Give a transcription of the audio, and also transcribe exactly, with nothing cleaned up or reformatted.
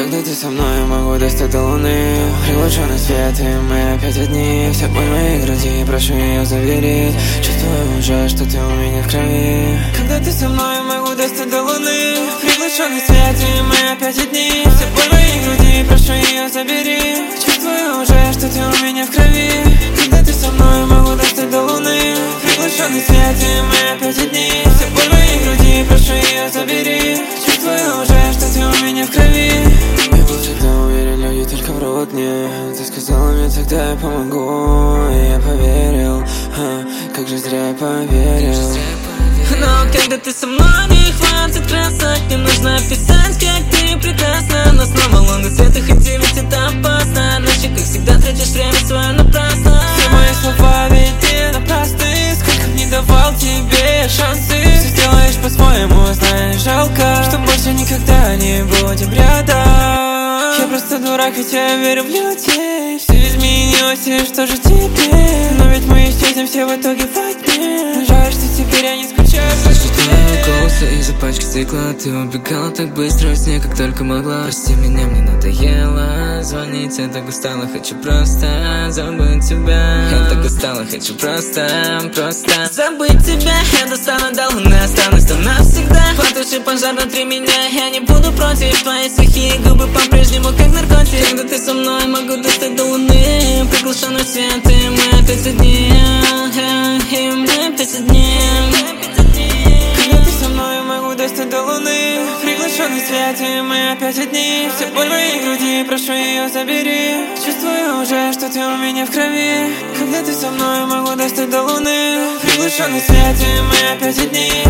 Когда ты со мной, я могу достать до луны. Приглушенный свет, и мы опять одни. Вся боль в моей груди, прошу ее заверить. Чувствую уже, что ты у меня в крови. Когда ты со мной, я могу достать до луны. Приглушенный свет, и мы опять одни. Вся боль в моей груди, прошу ее забери. Чувствую уже, что ты у меня в крови. Когда ты со мной, я могу достать до луны. Приглушенный свет, и мы опять одни. Вся боль в моей груди, прошу ее забери. Чувствую уже, что ты у меня в крови. Я был всегда уверен, люди только врут мне. Ты сказала мне, тогда я помогу. И я поверил, а, как же зря я поверил. Но когда ты со мной, не хватит красок. Не нужно описать, как ты прекрасна. Но снова лунный свет, и хоть ведь это опасно. Ночью, как всегда, тратишь время свое напрасно. Все мои слова ведь не напрасны. Сколько не давал тебе шансы. Все сделаешь по-своему, знаешь, жалко, что больше никогда не будем рядом. Я просто дурак, ведь я верю в людей. Все изменилось, и что же теперь? Но ведь мы исчезнем все в итоге во тьме. Жаль, что теперь я не скучаю по тебе. Голоса из-за пачки стекла. Ты убегала так быстро, с ней как только могла. Прости меня, мне надоело звонить. Я так устала, хочу просто забыть тебя. Я так устала, хочу просто, просто забыть тебя. Я достану до луны, останусь там навсегда. Потуши пожар внутри меня, я не буду против. Твои сухие губы по-прежнему как наркотик. Когда ты со мной, могу достать до луны. Приглушенный свет, и мы опять одни. И мы опять одни. Когда ты со мной, могу достать до луны. Приглушенный свет, и мы опять одни. Вся боль в моей груди, прошу ее забери. Чувствую уже, что ты у меня в крови. Когда ты со мной, могу достать до луны. Приглушенный свет, и мы опять одни.